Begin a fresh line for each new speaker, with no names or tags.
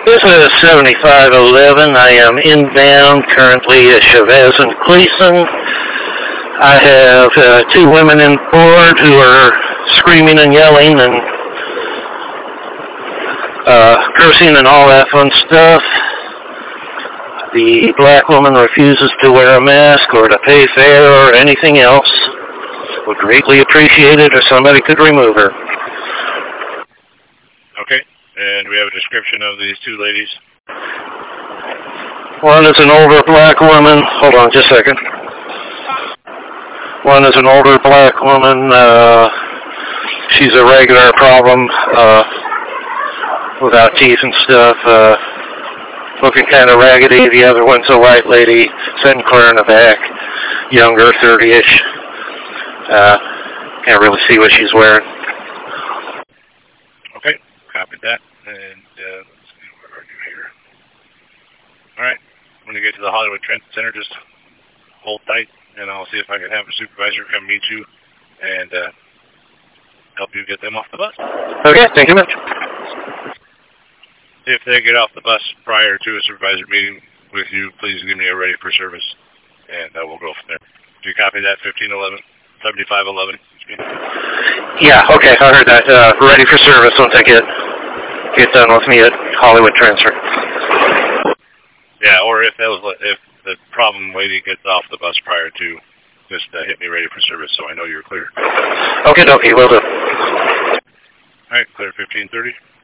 This is 7511. I am inbound currently at Chavez and Cleason. I have two women in board who are screaming and yelling and cursing and all that fun stuff. The black woman refuses to wear a mask or to pay fare or anything else. Would greatly appreciate it if somebody could remove her.
Okay, and we have a description of these two ladies.
One is an older black woman. Hold on just a second. One is an older black woman. She's a regular problem without teeth and stuff. Looking kind of raggedy. The other one's a white lady, sitting clear in the back, younger, 30-ish. Can't really see what she's wearing.
Okay, copied that. And let's see, where are you here? All right, when you get to the Hollywood Transit Center, just hold tight, and I'll see if I can have a supervisor come meet you and help you get them off the bus.
Okay, thank you much.
If they get off the bus prior to a supervisor meeting with you, please give me a ready for service, and we'll go from there. Do you copy that, 1511, 7511?
Yeah, okay, I heard that. Ready for service once I get done with me at Hollywood Transfer.
Yeah, or if the problem lady gets off the bus prior to, just hit me ready for service so I know you're clear.
Okay, will do.
All right, clear 1530.